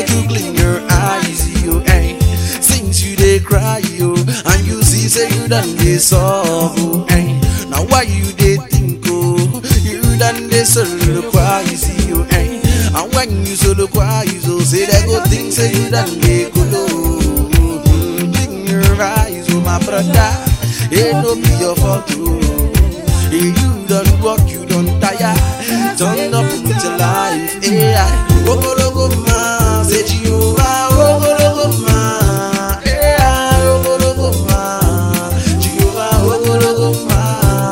to clean your eyes, you ain't. Since you they cry, you and you see say you done this solve, you ain't. Now why you they think, oh, you done this solo quiet, you ain't. And when you solo quiet, you say they go think say you done they go low. Clean your eyes, oh my brother, it no be your fault, oh. You don't work, you don't tire. Turn up with your life. AI, Ogologo ma, say Jehovah, Ogologo ma. AI, Ogologo ma, Jehovah, Ogologo ma.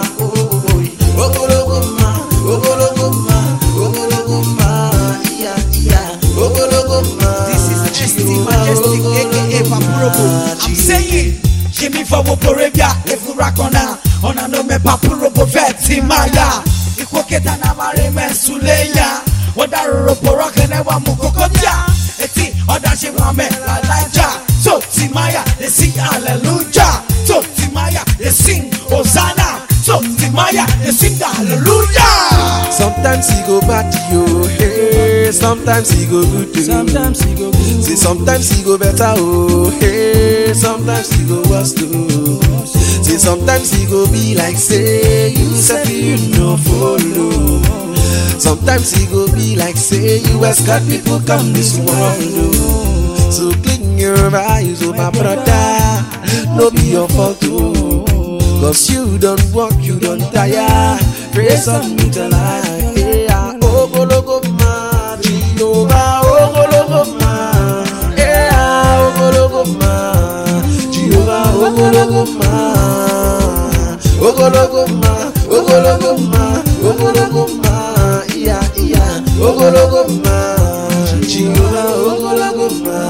Ogologo ma, Ogologo ma, Ogologo ma. Yeah, Ogologo ma. This is ST Majestic, aka Papurobo. I'm saying, give me for Woporevia, if you rock on now. Ona no me Papurobo veti maya. Ikwoketa na mare mensuleya. Oda robo rock and wa mukokotia. Eti oda she wame la laja. So Timaya they sing hallelujah. So Timaya they sing Hosanna. So Timaya they sing hallelujah. Sometimes he go bad to you, hey. Sometimes he go good to you. Sometimes he go good. See, sometimes he go better, oh, hey. Sometimes he go worse too. See, sometimes he go be like say you said you no follow. Sometimes he go be like say you ask God people come this world, oh. So clean your eyes, oh my brother, no be your fault, oh. Cause you don't walk, you don't tire. Praise on me tonight. Yeah, Ogologo ma, Jehovah, Ogologo ma. Yeah, Ogologo ma, Jehovah, Ogologo ma. Ogologo ma, Ogologo ma, Ogologo ma. Yeah, Ogologo ma, Jehovah, Ogologo ma.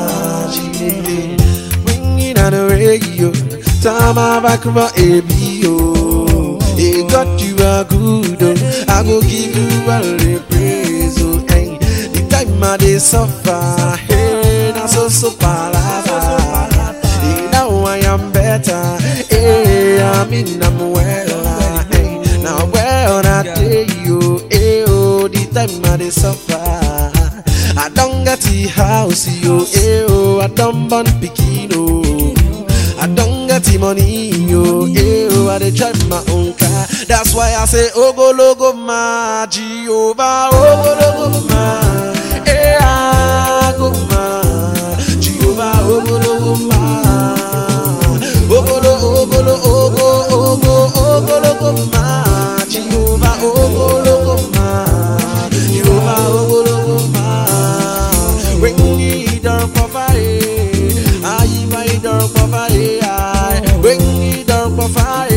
Ringing on the radio, time I back for ABO. Hey, God, you are good, oh. I go give you all the praise, oh. Hey, the time I dey suffer, hey, now so palava. Hey, now I am better, hey, I'm well, hey, now well I tell you, hey, oh, the time I dey suffer. I don't get the house, yo, hey, oh, I don't burn Pikino. I don't get the money, yo, I dey drive my own car. That's why I say Ogologo ma, Jehovah, Ogologo ma. Go ma, Jehovah, Ogologo ma. Ogologo ma, Jehovah, Ogologo ma. Jehovah, Ogologo ma. When you don't provide, I buy don't provide. Bring it down for fire.